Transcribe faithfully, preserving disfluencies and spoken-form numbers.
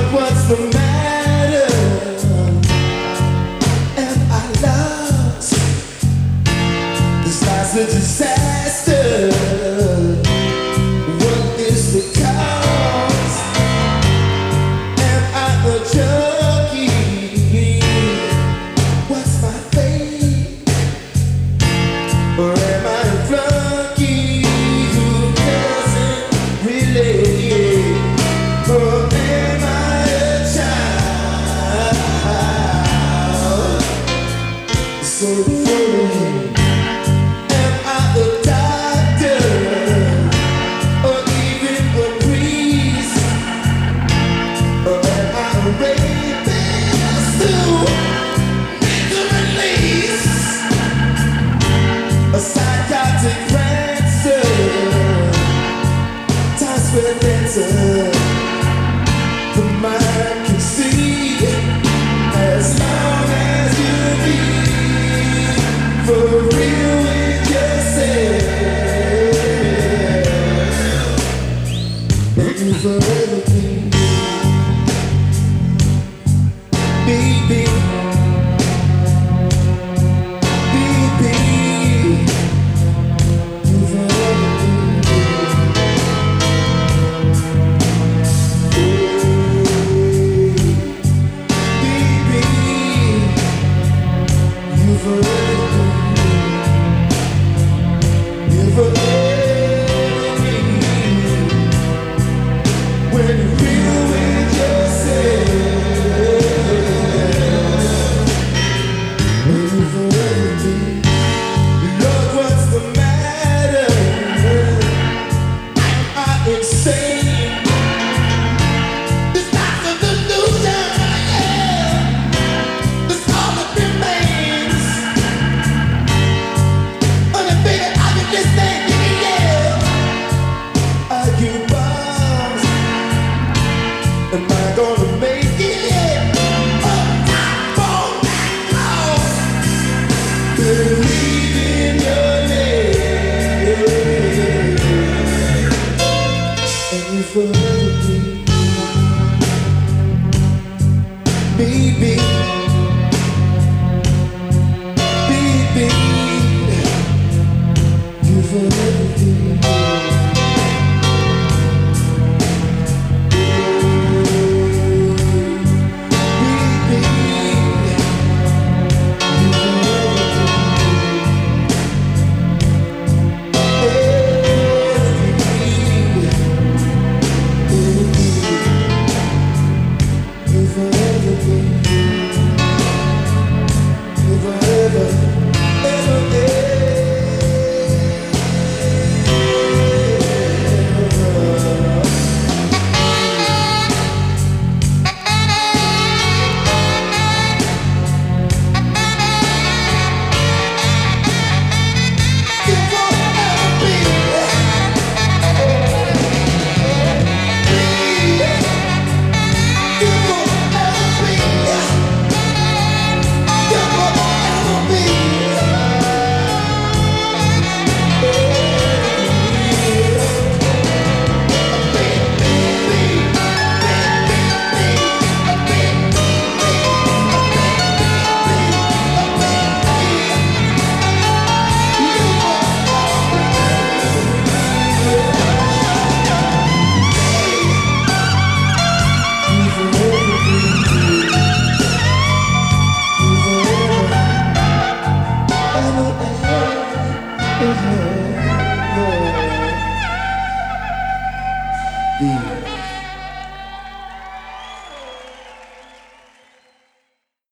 what's the matter? Am I lost? This life's a disaster. What is the cause? Am I a junkie? What's my fate? Or am I a flunky who doesn't relate? Or am I a child? So foolish. Am I a doctor? Or even a priest? Or am I a rapist who needs a release? A psychotic ransom, time spent dancer. The mind can see as long as you be for real with yourself. And you forever be, be, be, be, be. You forever be. Am I gonna make it? Oh, I won't let go. Believe in your name, and you forever be, be, be, be, be, you forever be. Be